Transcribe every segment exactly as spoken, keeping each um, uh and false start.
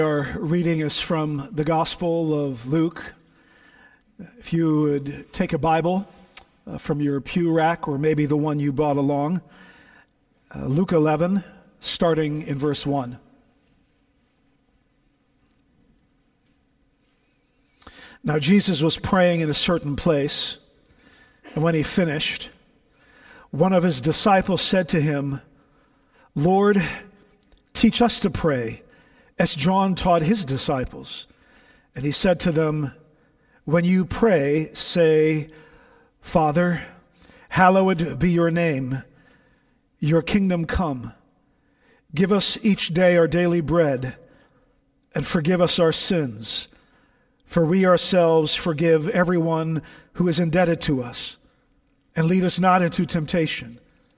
Our reading is from the Gospel of Luke. If you would take a Bible uh, from your pew rack or maybe the one you brought along, uh, Luke eleven, starting in verse one. Now Jesus was praying in a certain place, and when he finished, one of his disciples said to him, "Lord, teach us to pray, as John taught his disciples." And he said to them, "When you pray, say, 'Father, hallowed be your name. Your kingdom come. Give us each day our daily bread, and forgive us our sins, for we ourselves forgive everyone who is indebted to us. And lead us not into temptation.'"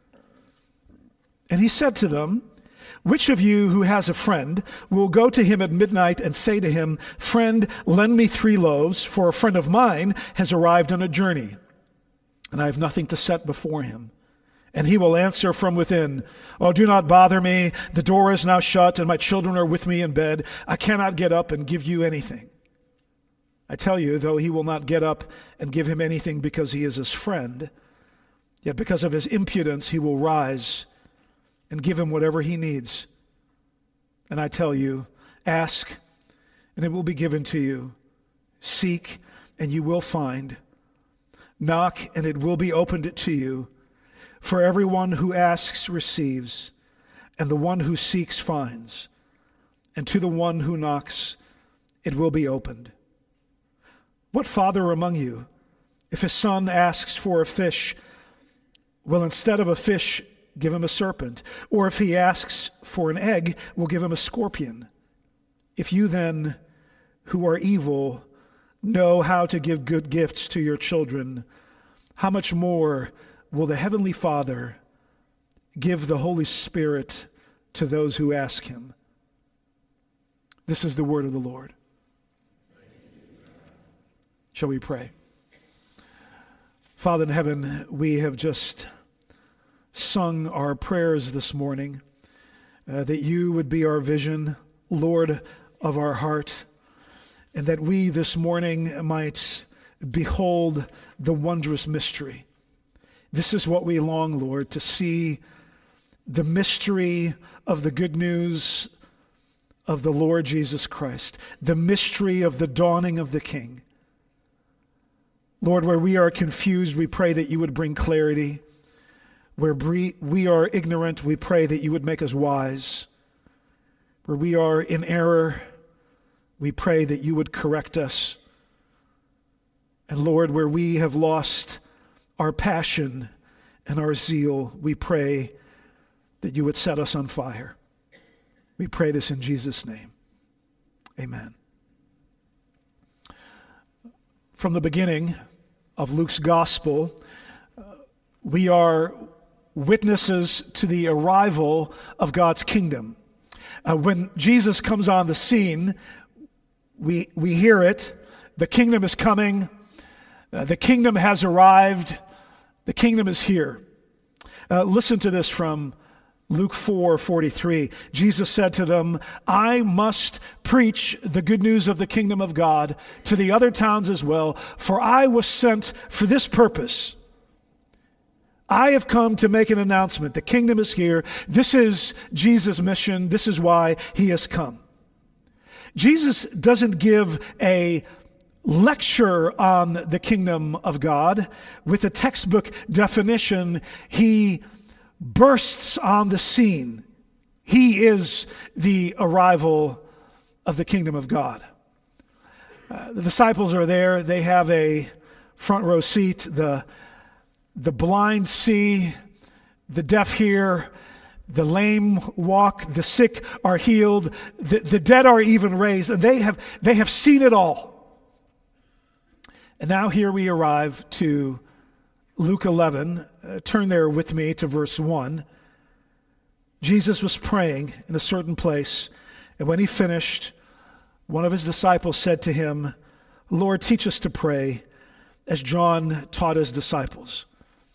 And he said to them, "Which of you who has a friend will go to him at midnight and say to him, 'Friend, lend me three loaves, for a friend of mine has arrived on a journey, and I have nothing to set before him?' And he will answer from within, 'Oh, do not bother me. The door is now shut, and my children are with me in bed. I cannot get up and give you anything.' I tell you, though he will not get up and give him anything because he is his friend, yet because of his impudence he will rise and give him whatever he needs. And I tell you, ask, and it will be given to you. Seek, and you will find. Knock, and it will be opened to you. For everyone who asks receives, and the one who seeks finds, and to the one who knocks it will be opened. What father among you, if his son asks for a fish, will instead of a fish give him a serpent? Or if he asks for an egg, will give him a scorpion? If you then, who are evil, know how to give good gifts to your children, how much more will the Heavenly Father give the Holy Spirit to those who ask him?" This is the word of the Lord. Shall we pray? Father in heaven, we have just sung our prayers this morning, uh, that you would be our vision, Lord of our heart, and that we this morning might behold the wondrous mystery. This is what we long, Lord, to see the mystery of the good news of the Lord Jesus Christ, the mystery of the dawning of the King. Lord, where we are confused, we pray that you would bring clarity. Where we are ignorant, we pray that you would make us wise. Where we are in error, we pray that you would correct us. And Lord, where we have lost our passion and our zeal, we pray that you would set us on fire. We pray this in Jesus' name. Amen. From the beginning of Luke's gospel, we are witnesses to the arrival of God's kingdom. Uh, when Jesus comes on the scene, we we hear it. The kingdom is coming. Uh, the kingdom has arrived. The kingdom is here. Uh, listen to this from Luke four forty-three. Jesus said to them, "I must preach the good news of the kingdom of God to the other towns as well, for I was sent for this purpose. I have come to make an announcement. The kingdom is here." This is Jesus' mission. This is why he has come. Jesus doesn't give a lecture on the kingdom of God with a textbook definition. He bursts on the scene. He is the arrival of the kingdom of God. Uh, the disciples are there. They have a front row seat. The The blind see, the deaf hear, the lame walk, the sick are healed, the, the dead are even raised, and they have they have seen it all. And now here we arrive to Luke eleven. Uh, turn there with me to verse one. Jesus was praying in a certain place, and when he finished, one of his disciples said to him, "Lord, teach us to pray, as John taught his disciples."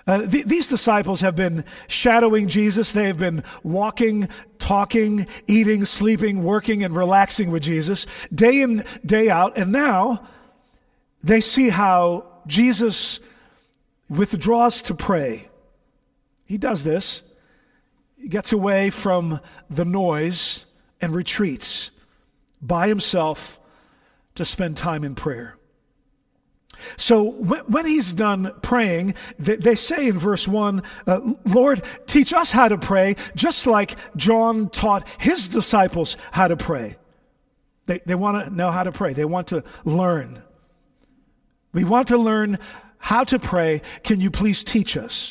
Uh, th- these disciples have been shadowing Jesus. They have been walking, talking, eating, sleeping, working, and relaxing with Jesus day in, day out. And now they see how Jesus withdraws to pray. He does this. He gets away from the noise and retreats by himself to spend time in prayer. So when he's done praying, they say in verse one, uh, Lord, teach us how to pray, just like John taught his disciples how to pray. They, they want to know how to pray. They want to learn. We want to learn how to pray. Can you please teach us?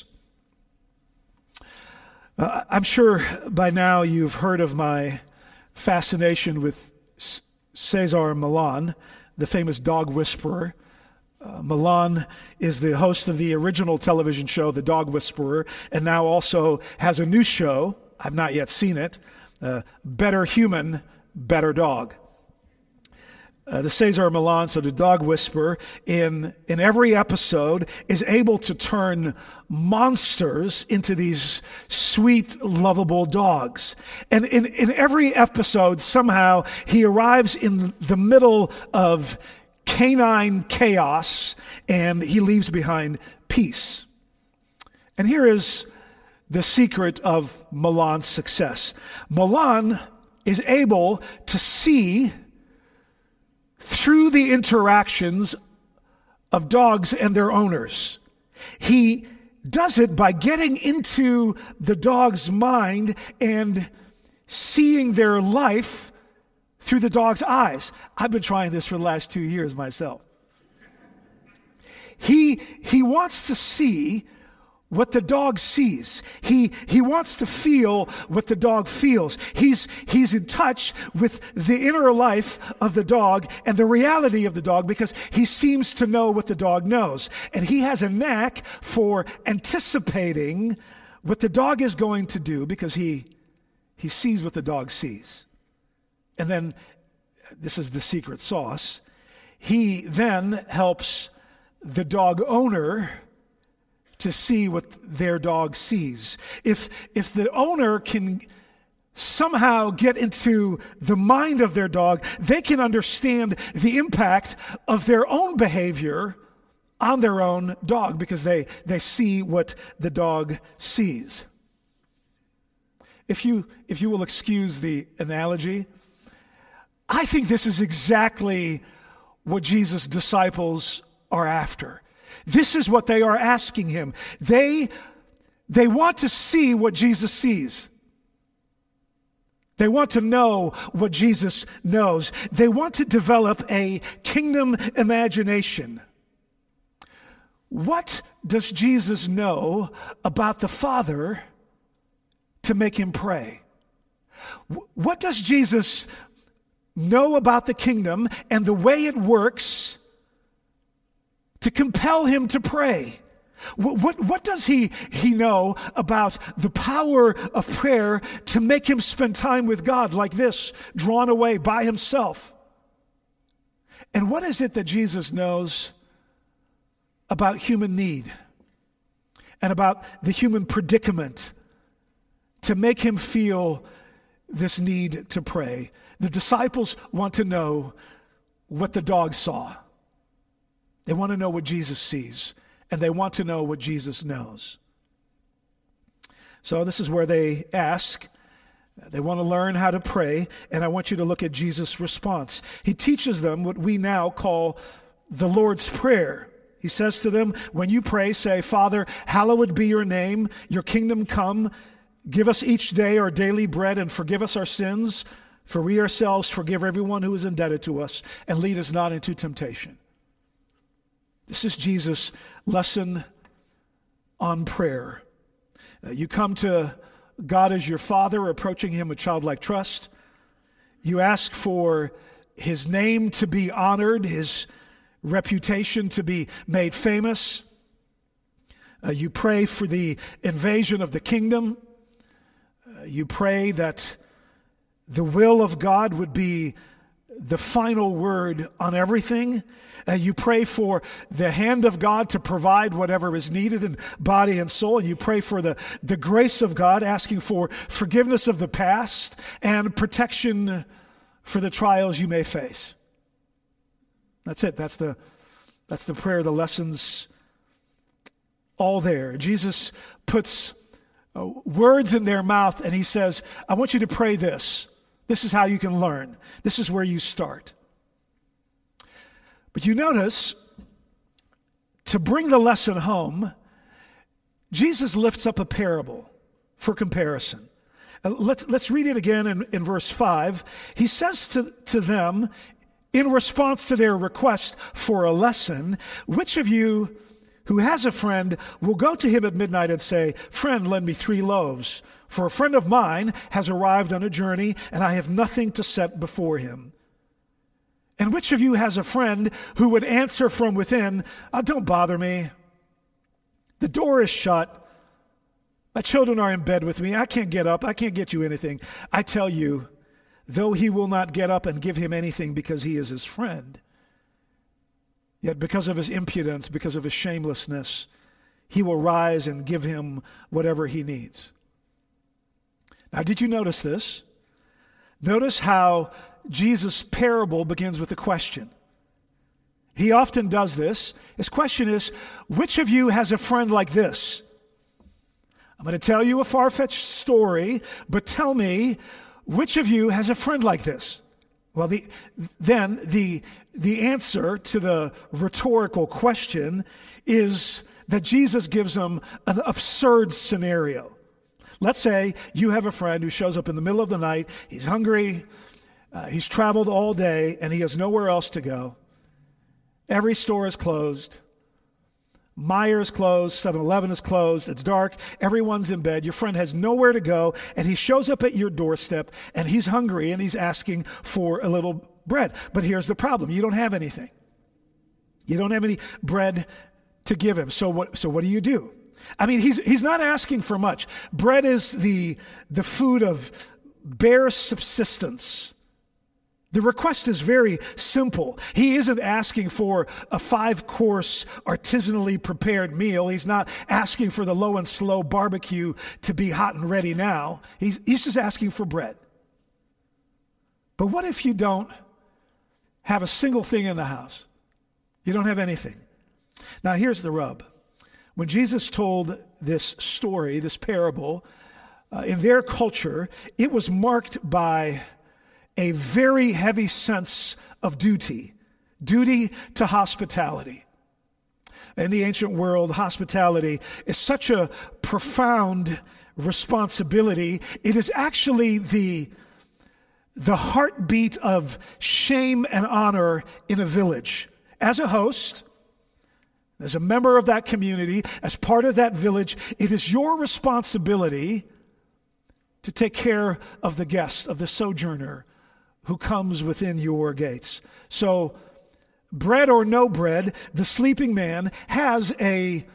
Uh, I'm sure by now you've heard of my fascination with C- Cesar Millan, the famous dog whisperer. Uh, Millan is the host of the original television show, The Dog Whisperer, and now also has a new show. I've not yet seen it. Uh, Better Human, Better Dog. Uh, the Cesar Millan, so the dog whisperer, in, in every episode is able to turn monsters into these sweet, lovable dogs. And in, in every episode, somehow, he arrives in the middle of canine chaos, and he leaves behind peace. And here is the secret of Millan's success. Millan is able to see through the interactions of dogs and their owners. He does it by getting into the dog's mind and seeing their life through the dog's eyes. I've been trying this for the last two years myself. He, he wants to see what the dog sees. He, he wants to feel what the dog feels. He's, he's in touch with the inner life of the dog and the reality of the dog because he seems to know what the dog knows. And he has a knack for anticipating what the dog is going to do because he, he sees what the dog sees. And then, this is the secret sauce, he then helps the dog owner to see what their dog sees. If, if the owner can somehow get into the mind of their dog, they can understand the impact of their own behavior on their own dog because they, they see what the dog sees. If you, if you will excuse the analogy, I think this is exactly what Jesus' disciples are after. This is what they are asking him. They, they want to see what Jesus sees. They want to know what Jesus knows. They want to develop a kingdom imagination. What does Jesus know about the Father to make him pray? What does Jesus know about the kingdom and the way it works to compel him to pray? What, what, what does he, he know about the power of prayer to make him spend time with God like this, drawn away by himself? And what is it that Jesus knows about human need and about the human predicament to make him feel this need to pray? The disciples want to know what the dog saw. They want to know what Jesus sees, and they want to know what Jesus knows. So this is where they ask. They want to learn how to pray, and I want you to look at Jesus' response. He teaches them what we now call the Lord's Prayer. He says to them, when you pray, say, Father, hallowed be your name, your kingdom come, give us each day our daily bread, and forgive us our sins, for we ourselves forgive everyone who is indebted to us, and lead us not into temptation. This is Jesus' lesson on prayer. Uh, you come to God as your Father, approaching him with childlike trust. You ask for his name to be honored, his reputation to be made famous. Uh, you pray for the invasion of the kingdom. Uh, you pray that the will of God would be the final word on everything. Uh, you pray for the hand of God to provide whatever is needed in body and soul. And you pray for the, the grace of God, asking for forgiveness of the past and protection for the trials you may face. That's it. That's the, that's the prayer, the lessons all there. Jesus puts uh, words in their mouth and he says, I want you to pray this. This is how you can learn. This is where you start. But you notice, to bring the lesson home, Jesus lifts up a parable for comparison. Uh, let's, let's read it again in, in verse five. He says to, to them, in response to their request for a lesson, which of you who has a friend will go to him at midnight and say, friend, lend me three loaves, for a friend of mine has arrived on a journey and I have nothing to set before him. And which of you has a friend who would answer from within, oh, don't bother me. The door is shut. My children are in bed with me. I can't get up. I can't get you anything. I tell you, though he will not get up and give him anything because he is his friend, yet because of his impudence, because of his shamelessness, he will rise and give him whatever he needs. Now, did you notice this? Notice how Jesus' parable begins with a question. He often does this. His question is, which of you has a friend like this? I'm going to tell you a far-fetched story, but tell me, which of you has a friend like this? Well, the, then the, the answer to the rhetorical question is that Jesus gives them an absurd scenario. Let's say you have a friend who shows up in the middle of the night. He's hungry. Uh, he's traveled all day, and he has nowhere else to go. Every store is closed. Meijer is closed. seven eleven is closed. It's dark. Everyone's in bed. Your friend has nowhere to go, and he shows up at your doorstep, and he's hungry, and he's asking for a little bread. But here's the problem. You don't have anything. You don't have any bread to give him. So what, so what do you do? I mean, he's he's not asking for much. Bread is the, the food of bare subsistence. The request is very simple. He isn't asking for a five-course artisanally prepared meal. He's not asking for the low and slow barbecue to be hot and ready now. He's, he's just asking for bread. But what if you don't have a single thing in the house? You don't have anything. Now, here's the rub. When Jesus told this story, this parable, uh, in their culture, it was marked by a very heavy sense of duty, duty to hospitality. In the ancient world, hospitality is such a profound responsibility. It is actually the, the heartbeat of shame and honor in a village. As a host, as a member of that community, as part of that village, it is your responsibility to take care of the guest, of the sojourner who comes within your gates. So, bread or no bread, the sleeping man has a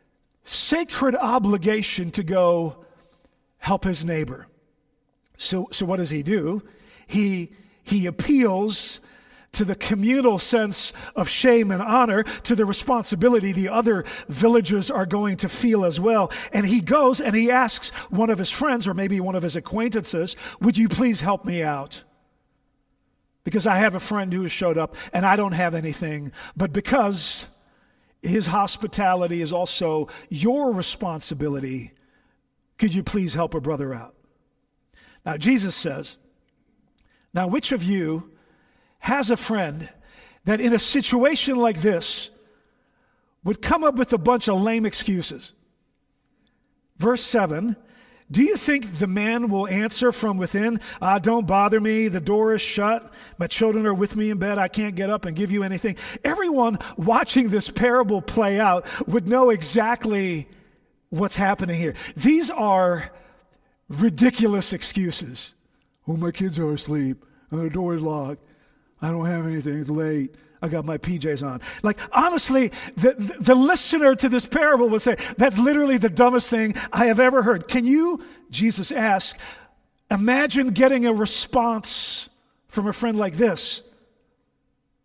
sacred obligation to go help his neighbor. So, so what does he do? He, he appeals to the communal sense of shame and honor, to the responsibility the other villagers are going to feel as well. And he goes and he asks one of his friends, or maybe one of his acquaintances, would you please help me out? Because I have a friend who has showed up and I don't have anything. But because his hospitality is also your responsibility, could you please help a brother out? Now, Jesus says, now which of you has a friend that in a situation like this would come up with a bunch of lame excuses? Verse seven, do you think the man will answer from within, ah, don't bother me, the door is shut, my children are with me in bed, I can't get up and give you anything? Everyone watching this parable play out would know exactly what's happening here. These are ridiculous excuses. Oh, my kids are asleep, and the door is locked. I don't have anything, it's late. I got my P Js on. Like, honestly, the, the, the listener to this parable would say, that's literally the dumbest thing I have ever heard. Can you, Jesus asked, imagine getting a response from a friend like this?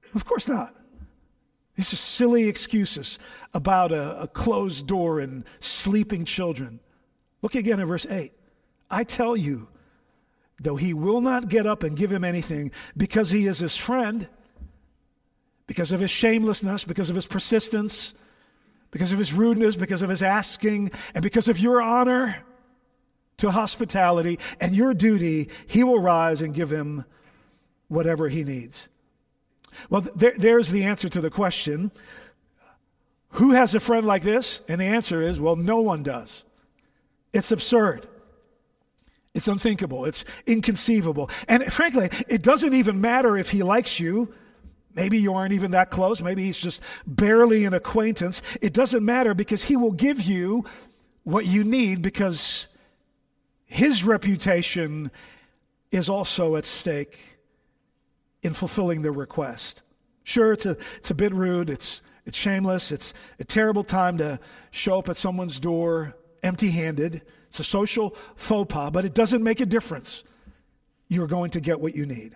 Of course not. These are silly excuses about a, a closed door and sleeping children. Look again at verse eight. I tell you, though he will not get up and give him anything because he is his friend, because of his shamelessness, because of his persistence, because of his rudeness, because of his asking, and because of your honor to hospitality and your duty, he will rise and give him whatever he needs. Well, there, there's the answer to the question, who has a friend like this? And the answer is, well, no one does. It's absurd. It's unthinkable. It's inconceivable. And frankly, it doesn't even matter if he likes you. Maybe you aren't even that close. Maybe he's just barely an acquaintance. It doesn't matter because he will give you what you need because his reputation is also at stake in fulfilling the request. Sure, it's a it's a bit rude, it's it's shameless, it's a terrible time to show up at someone's door empty-handed. It's a social faux pas, but it doesn't make a difference. You're going to get what you need.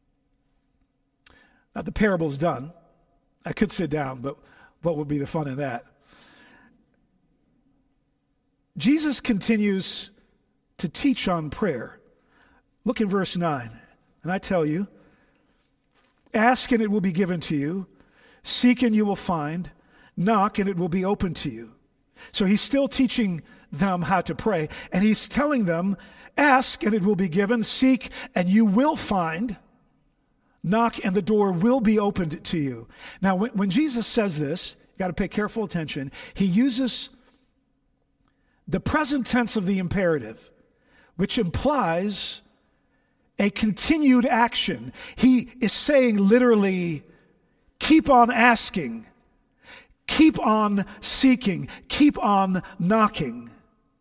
Now the parable's done. I could sit down, but what would be the fun in that? Jesus continues to teach on prayer. Look in verse nine. And I tell you, ask and it will be given to you. Seek and you will find. Knock and it will be open to you. So he's still teaching them how to pray. And he's telling them, ask and it will be given. Seek and you will find. Knock and the door will be opened to you. Now, when, when Jesus says this, you got to pay careful attention. He uses the present tense of the imperative, which implies a continued action. He is saying literally, keep on asking, keep on seeking, keep on knocking.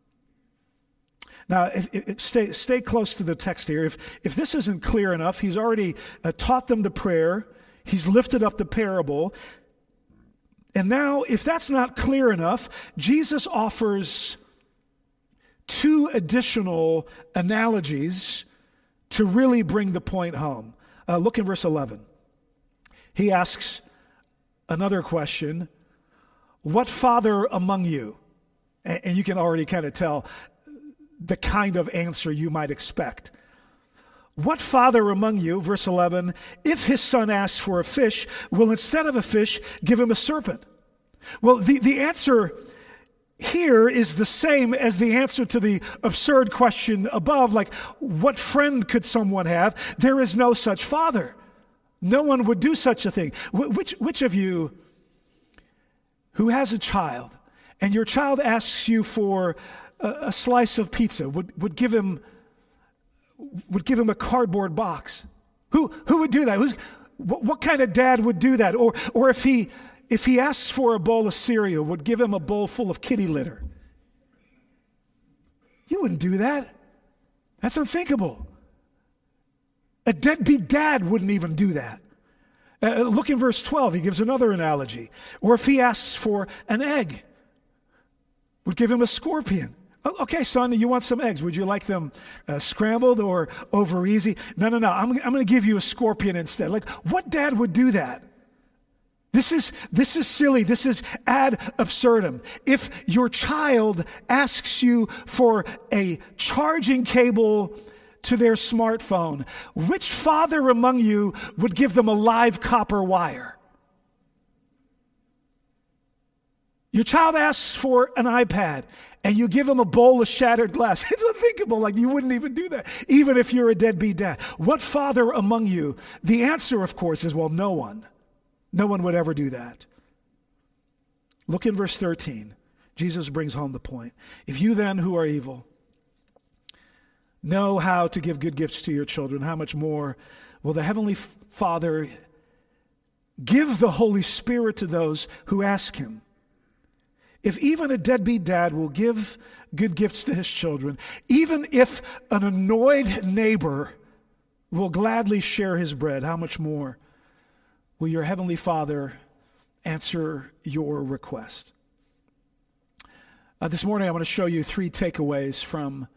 Now, if, if, stay, stay close to the text here. If, if this isn't clear enough, he's already uh, taught them the prayer. He's lifted up the parable. And now, if that's not clear enough, Jesus offers two additional analogies to really bring the point home. Uh, look in verse eleven. He asks another question. What father among you? And, and you can already kind of tell the kind of answer you might expect. What father among you, verse eleven, if his son asks for a fish, will instead of a fish give him a serpent? Well, the, the answer here is the same as the answer to the absurd question above, like, what friend could someone have? There is no such father. No one would do such a thing. Wh- which, which of you who has a child and your child asks you for a, a slice of pizza would, would give him would give him a cardboard box? Who who would do that? Who's, what, what kind of dad would do that? Or or if he If he asks for a bowl of cereal, would give him a bowl full of kitty litter? You wouldn't do that. That's unthinkable. A deadbeat dad wouldn't even do that. Uh, look in verse twelve. He gives another analogy. Or if he asks for an egg, would give him a scorpion. Oh, okay, son, you want some eggs. Would you like them uh, scrambled or over easy? No, no, no. I'm, I'm going to give you a scorpion instead. Like, what dad would do that? This is this is silly. This is ad absurdum. If your child asks you for a charging cable to their smartphone, which father among you would give them a live copper wire? Your child asks for an iPad, and you give them a bowl of shattered glass. It's unthinkable. Like, you wouldn't even do that, even if you're a deadbeat dad. What father among you? The answer, of course, is, well, no one. No one would ever do that. Look in verse thirteen. Jesus brings home the point. If you then, who are evil, know how to give good gifts to your children, how much more will the Heavenly Father give the Holy Spirit to those who ask him? If even a deadbeat dad will give good gifts to his children, even if an annoyed neighbor will gladly share his bread, how much more will your Heavenly Father answer your request? Uh, this morning I want to show you three takeaways from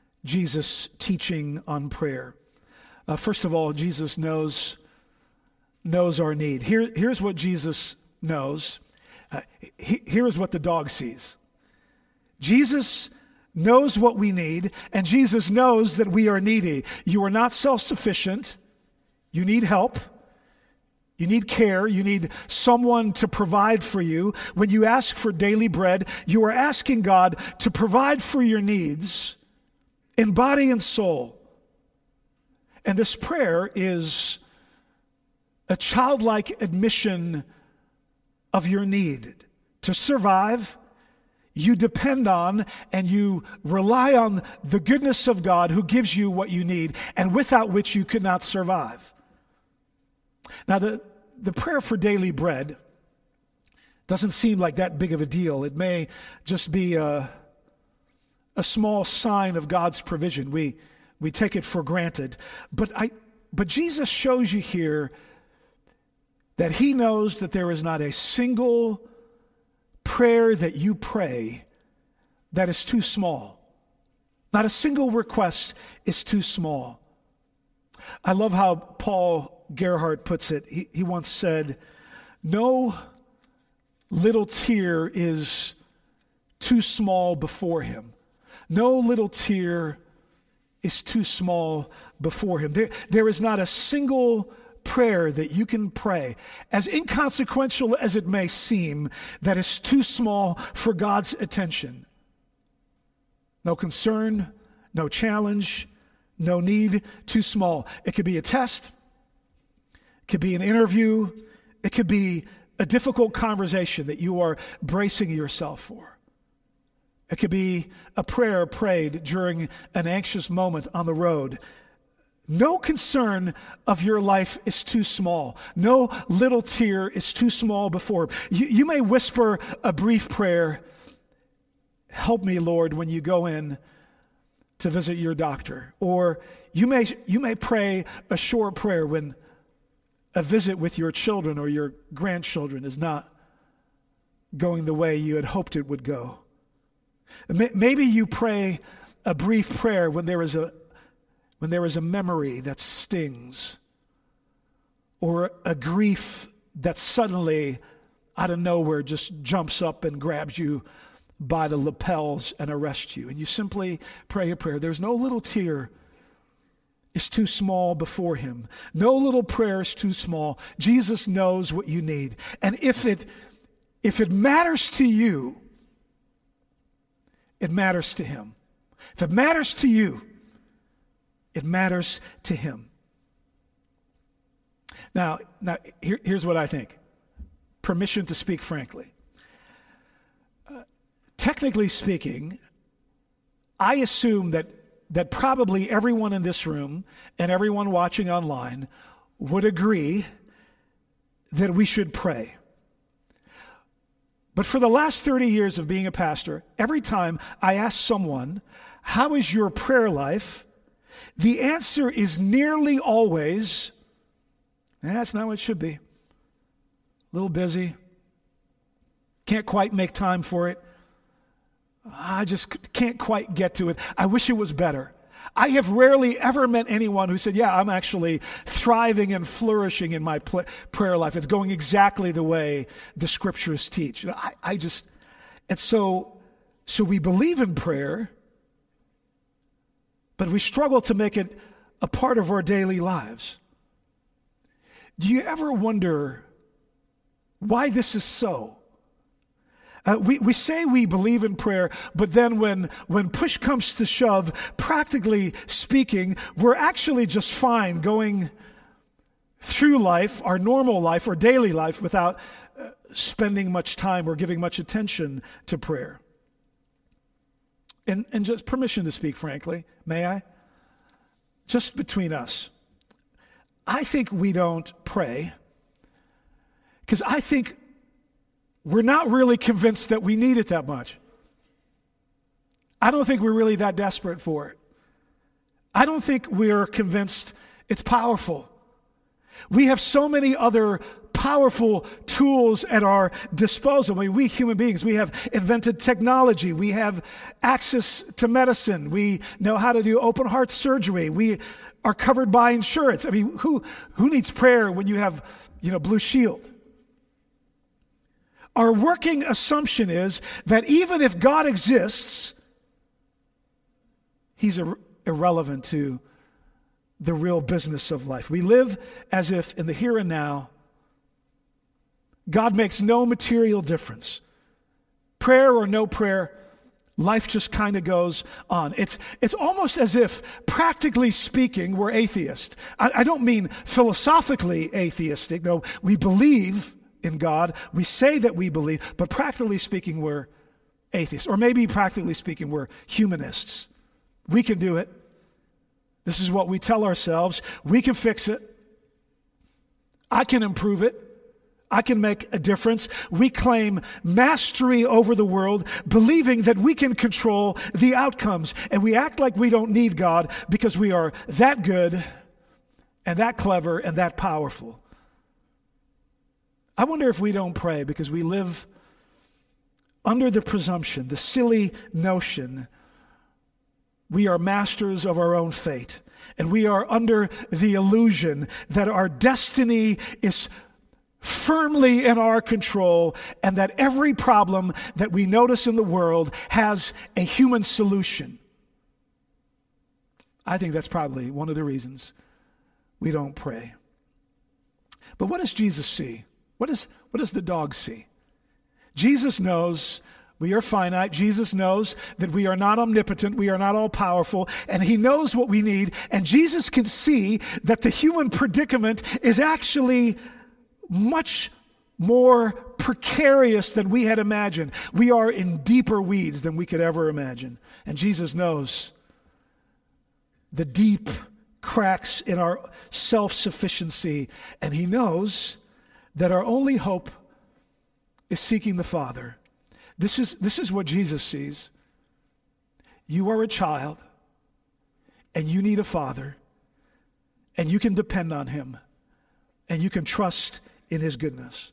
Jesus' teaching on prayer. Uh, first of all, Jesus knows knows our need. Here, here's what Jesus knows. Uh, he, here's what the dog sees. Jesus knows what we need, and Jesus knows that we are needy. You are not self-sufficient. You need help. You need care. You need someone to provide for you. When you ask for daily bread, you are asking God to provide for your needs in body and soul. And this prayer is a childlike admission of your need. To survive, you depend on and you rely on the goodness of God who gives you what you need and without which you could not survive. Now, the, the prayer for daily bread doesn't seem like that big of a deal. It may just be a, a small sign of God's provision. We, we take it for granted. But, I, but Jesus shows you here that he knows that there is not a single prayer that you pray that is too small. Not a single request is too small. I love how Paul Gerhardt puts it. He, he once said, "No little tear is too small before him. No little tear is too small before him." There, there is not a single prayer that you can pray, as inconsequential as it may seem, that is too small for God's attention. No concern, no challenge, no need too small. It could be a test. It could be an interview. It could be a difficult conversation that you are bracing yourself for. It could be a prayer prayed during an anxious moment on the road. No concern of your life is too small. No little tear is too small before him. You, you may whisper a brief prayer, "Help me, Lord," when you go in to visit your doctor. Or you may, you may pray a short prayer when a visit with your children or your grandchildren is not going the way you had hoped it would go. Maybe you pray a brief prayer when there is a when there is a memory that stings, or a grief that suddenly, out of nowhere, just jumps up and grabs you by the lapels and arrests you. And you simply pray a prayer. There's no little tear is too small before him. No little prayer is too small. Jesus knows what you need. And if it, if it matters to you, it matters to him. If it matters to you, it matters to him. Now, now here, here's what I think. Permission to speak frankly. Uh, technically speaking, I assume that, that probably everyone in this room and everyone watching online would agree that we should pray. But for the last thirty years of being a pastor, every time I ask someone, "How is your prayer life?" the answer is nearly always, eh, "That's not what it should be. A little busy. Can't quite make time for it. I just can't quite get to it. I wish it was better." I have rarely ever met anyone who said, "Yeah, I'm actually thriving and flourishing in my pl- prayer life. It's going exactly the way the scriptures teach." I, I just, and so, so we believe in prayer, but we struggle to make it a part of our daily lives. Do you ever wonder why this is so? Uh, we, we say we believe in prayer, but then when, when push comes to shove, practically speaking, we're actually just fine going through life, our normal life, our daily life, without uh, spending much time or giving much attention to prayer. And, and just permission to speak frankly, may I? Just between us. I think we don't pray because I think we're not really convinced that we need it that much. I don't think we're really that desperate for it. I don't think we're convinced it's powerful. We have so many other powerful tools at our disposal. I mean, we human beings, we have invented technology. We have access to medicine. We know how to do open heart surgery. We, are covered by insurance. I mean, who, who needs prayer when you have, you know, Blue Shield? Our working assumption is that even if God exists, he's ir- irrelevant to the real business of life. We live as if in the here and now, God makes no material difference. Prayer or no prayer, life just kind of goes on. It's it's almost as if, practically speaking, we're atheist. I, I don't mean philosophically atheistic. No, we believe in God. We say that we believe, but practically speaking, we're atheists. Or maybe practically speaking, we're humanists. We can do it. This is what we tell ourselves. We can fix it. I can improve it. I can make a difference. We claim mastery over the world, believing that we can control the outcomes. And we act like we don't need God because we are that good and that clever and that powerful. I wonder if we don't pray because we live under the presumption, the silly notion, we are masters of our own fate. And we are under the illusion that our destiny is firmly in our control, and that every problem that we notice in the world has a human solution. I think that's probably one of the reasons we don't pray. But what does Jesus see? What does, what does the dog see? Jesus knows we are finite. Jesus knows that we are not omnipotent. We are not all powerful. And he knows what we need. And Jesus can see that the human predicament is actually much more precarious than we had imagined. We are in deeper weeds than we could ever imagine. And Jesus knows the deep cracks in our self-sufficiency. And he knows that our only hope is seeking the Father. This is, this is what Jesus sees. You are a child, and you need a father, and you can depend on him, and you can trust in his goodness.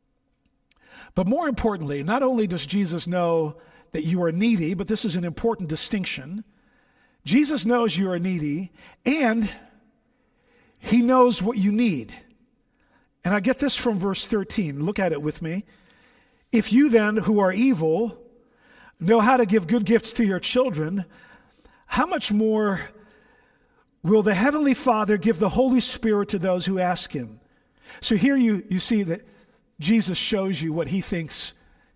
But more importantly, not only does Jesus know that you are needy, but this is an important distinction. Jesus knows you are needy, and he knows what you need. And I get this from verse thirteen. Look at it with me. If you then, who are evil, know how to give good gifts to your children, how much more will the Heavenly Father give the Holy Spirit to those who ask him? So here you, you see that Jesus shows you what he thinks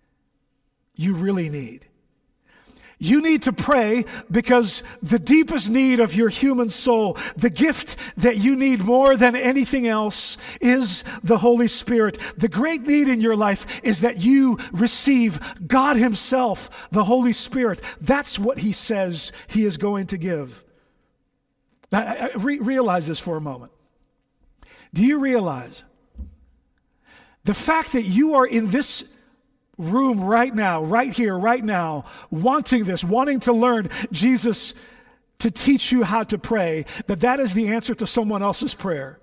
you really need. You need to pray because the deepest need of your human soul, the gift that you need more than anything else, is the Holy Spirit. The great need in your life is that you receive God himself, the Holy Spirit. That's what he says he is going to give. Now, re- realize this for a moment. Do you realize the fact that you are in this room right now, right here, right now, wanting this, wanting to learn Jesus to teach you how to pray, that that is the answer to someone else's prayer?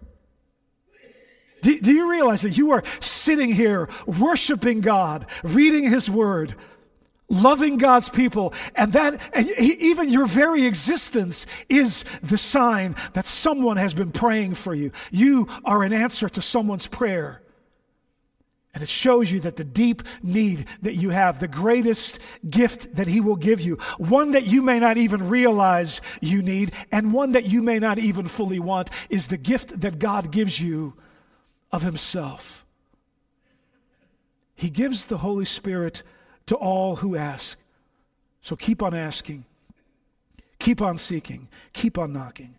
Do, do you realize that you are sitting here worshiping God, reading his word, loving God's people, and that, and even your very existence is the sign that someone has been praying for you. You are an answer to someone's prayer. And it shows you that the deep need that you have, the greatest gift that he will give you, one that you may not even realize you need, and one that you may not even fully want, is the gift that God gives you of himself. He gives the Holy Spirit to all who ask. So keep on asking. Keep on seeking. Keep on knocking.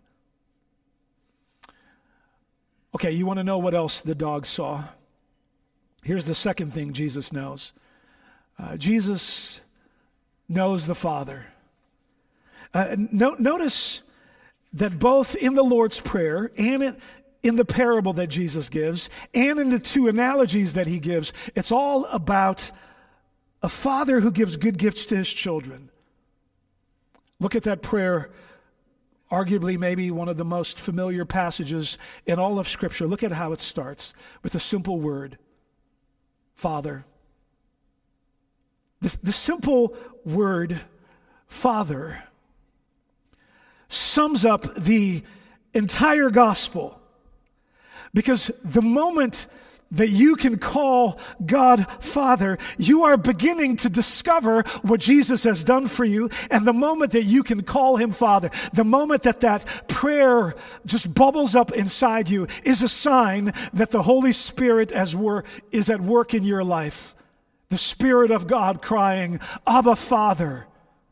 Okay, you want to know what else the dog saw? Here's the second thing Jesus knows. Uh, Jesus knows the Father. Uh, no, notice that both in the Lord's Prayer and in, in the parable that Jesus gives and in the two analogies that he gives, it's all about a father who gives good gifts to his children. Look at that prayer, arguably maybe one of the most familiar passages in all of Scripture. Look at how it starts with a simple word. Father. This, the simple word, Father, sums up the entire gospel. Because the moment that you can call God Father, you are beginning to discover what Jesus has done for you. And the moment that you can call him Father, the moment that that prayer just bubbles up inside you, is a sign that the Holy Spirit as wor- is at work in your life. The Spirit of God crying, Abba, Father.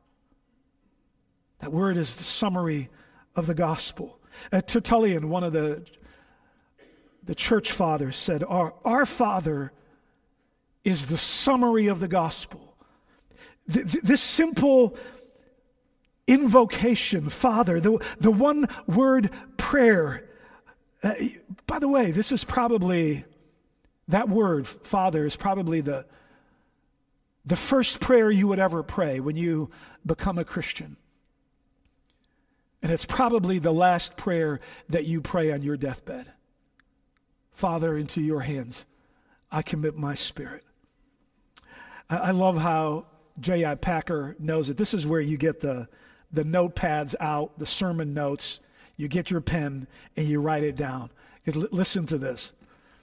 That word is the summary of the gospel. Uh, Tertullian, one of the The church fathers said, our, our Father is the summary of the gospel. Th- th- this simple invocation, Father, the, the one word prayer. Uh, by the way, this is probably, that word, Father, is probably the, the first prayer you would ever pray when you become a Christian. And it's probably the last prayer that you pray on your deathbed. Father, into your hands, I commit my spirit. I, I love how J I. Packer knows it. This is where you get the, the notepads out, the sermon notes. You get your pen and you write it down. Because l- listen to this.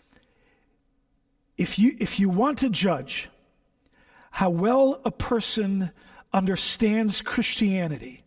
If you, if you want to judge how well a person understands Christianity,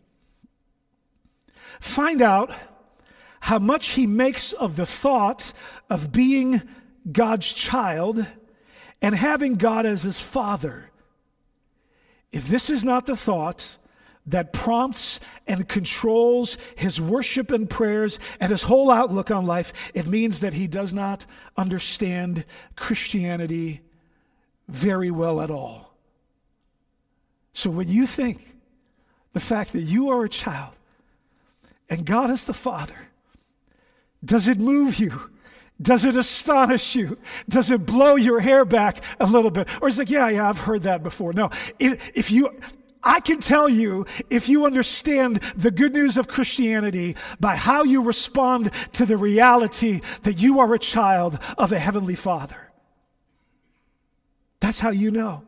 find out how much he makes of the thought of being God's child and having God as his father. If this is not the thought that prompts and controls his worship and prayers and his whole outlook on life, it means that he does not understand Christianity very well at all. So when you think the fact that you are a child and God is the Father, does it move you? Does it astonish you? Does it blow your hair back a little bit? Or is it like, yeah, yeah, I've heard that before. No, if, if you, I can tell you, if you understand the good news of Christianity by how you respond to the reality that you are a child of a heavenly Father. That's how you know.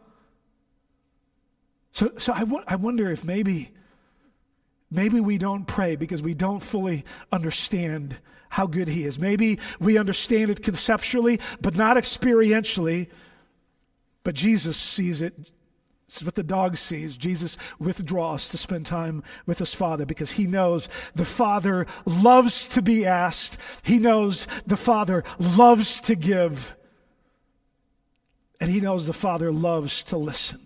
So, so I, w- I wonder if maybe, maybe we don't pray because we don't fully understand how good he is. Maybe we understand it conceptually, but not experientially. But Jesus sees it. It's what the dog sees. Jesus withdraws to spend time with his Father because he knows the Father loves to be asked. He knows the Father loves to give. And he knows the Father loves to listen.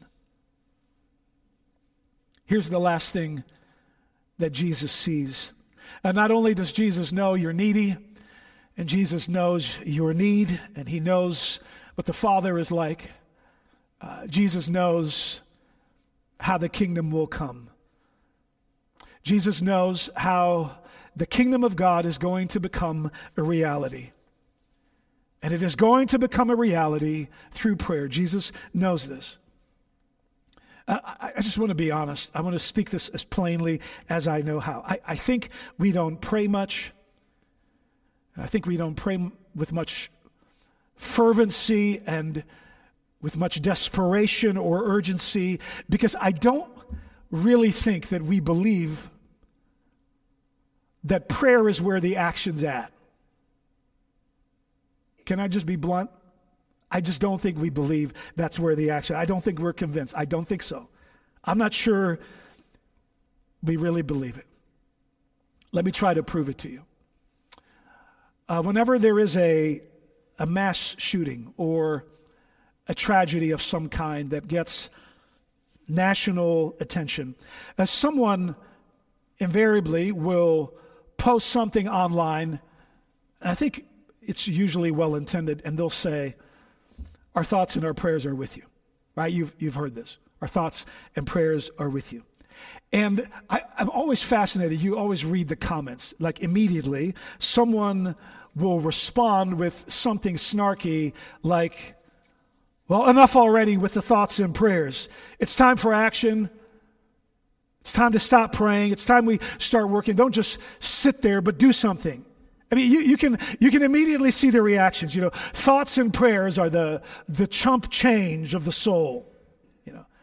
Here's the last thing that Jesus sees. And not only does Jesus know you're needy, and Jesus knows your need, and he knows what the Father is like, uh, Jesus knows how the kingdom will come. Jesus knows how the kingdom of God is going to become a reality. And it is going to become a reality through prayer. Jesus knows this. I, I just want to be honest. I want to speak this as plainly as I know how. I, I think we don't pray much. And I think we don't pray with much fervency and with much desperation or urgency because I don't really think that we believe that prayer is where the action's at. Can I just be blunt? I just don't think we believe that's where the action. I don't think we're convinced. I don't think so. I'm not sure we really believe it. Let me try to prove it to you. Uh, whenever there is a, a mass shooting or a tragedy of some kind that gets national attention, uh, someone invariably will post something online, and I think it's usually well-intended, and they'll say, our thoughts and our prayers are with you, right? You've, you've heard this. Our thoughts and prayers are with you. And I, I'm always fascinated. You always read the comments. Like immediately, someone will respond with something snarky like, well, enough already with the thoughts and prayers. It's time for action. It's time to stop praying. It's time we start working. Don't just sit there, but do something. I mean, you, you can you can immediately see the reactions. You know, thoughts and prayers are the the chump change of the soul. You know,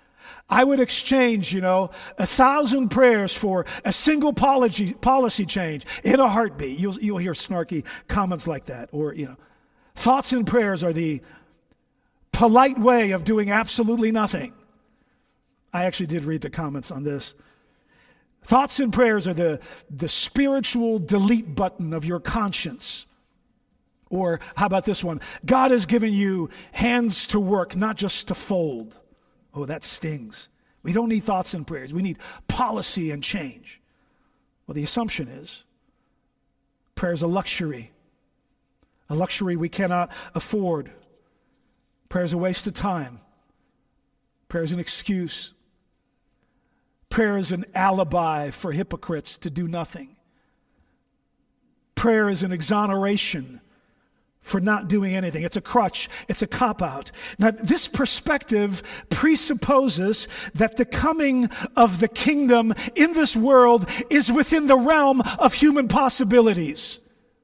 I would exchange, you know, a thousand prayers for a single policy, policy change in a heartbeat. You'll, you'll hear snarky comments like that. Or, you know, thoughts and prayers are the polite way of doing absolutely nothing. I actually did read the comments on this. Thoughts and prayers are the, the spiritual delete button of your conscience. Or how about this one? God has given you hands to work, not just to fold. Oh, that stings. We don't need thoughts and prayers. We need policy and change. Well, the assumption is prayer is a luxury, a luxury we cannot afford. Prayer is a waste of time. Prayer is an excuse. Prayer is an alibi for hypocrites to do nothing. Prayer is an exoneration for not doing anything. It's a crutch. It's a cop-out. Now, this perspective presupposes that the coming of the kingdom in this world is within the realm of human possibilities.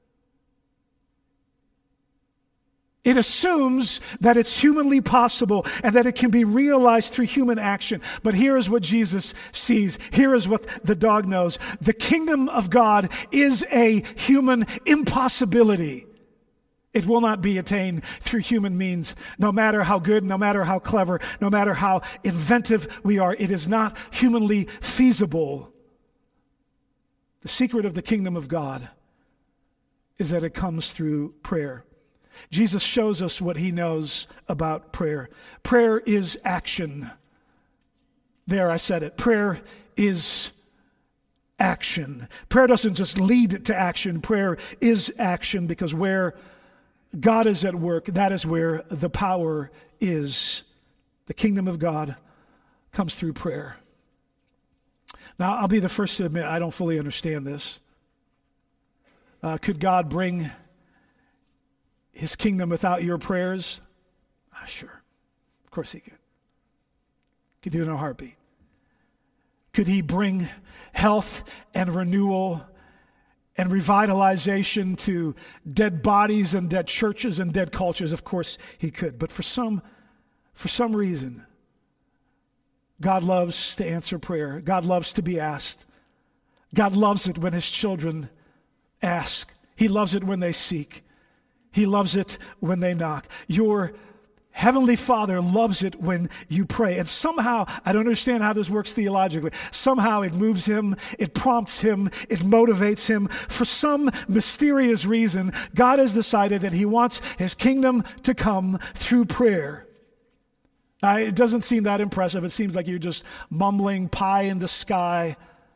It assumes that it's humanly possible and that it can be realized through human action. But here is what Jesus sees. Here is what the dog knows. The kingdom of God is a human impossibility. It will not be attained through human means. No matter how good, no matter how clever, no matter how inventive we are, it is not humanly feasible. The secret of the kingdom of God is that it comes through prayer. Jesus shows us what he knows about prayer. Prayer is action. There, I said it. Prayer is action. Prayer doesn't just lead to action. Prayer is action, because where God is at work, that is where the power is. The kingdom of God comes through prayer. Now, I'll be the first to admit I don't fully understand this. Uh, could God bring his kingdom without your prayers? Ah, sure. Of course he could. Could do it in a heartbeat. Could he bring health and renewal and revitalization to dead bodies and dead churches and dead cultures? Of course he could. But for some, for some reason, God loves to answer prayer. God loves to be asked. God loves it when his children ask. He loves it when they seek. He loves it when they knock. Your Heavenly Father loves it when you pray. And somehow, I don't understand how this works theologically, somehow it moves him, it prompts him, it motivates him. For some mysterious reason, God has decided that he wants his kingdom to come through prayer. Now, it doesn't seem that impressive. It seems like you're just mumbling pie in the sky,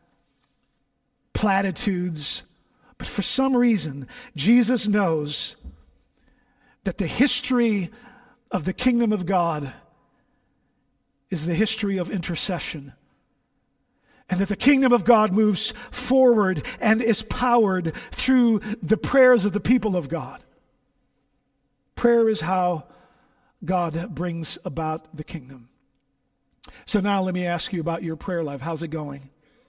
platitudes. But for some reason, Jesus knows that the history of the kingdom of God is the history of intercession. And that the kingdom of God moves forward and is powered through the prayers of the people of God. Prayer is how God brings about the kingdom. So now let me ask you about your prayer life. How's it going?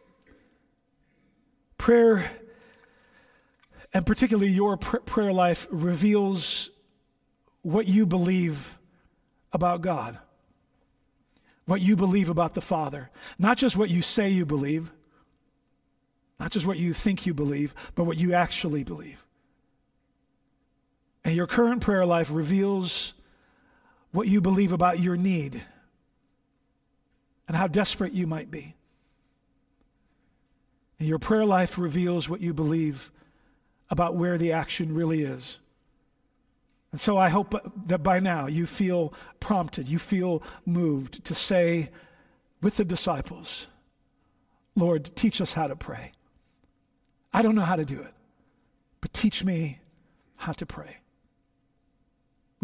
Prayer, and particularly your pr- prayer life, reveals what you believe about God, what you believe about the Father. Not just what you say you believe, not just what you think you believe, but what you actually believe. And your current prayer life reveals what you believe about your need and how desperate you might be. And your prayer life reveals what you believe about where the action really is. And so I hope that by now you feel prompted, you feel moved to say with the disciples, Lord, teach us how to pray. I don't know how to do it, but teach me how to pray.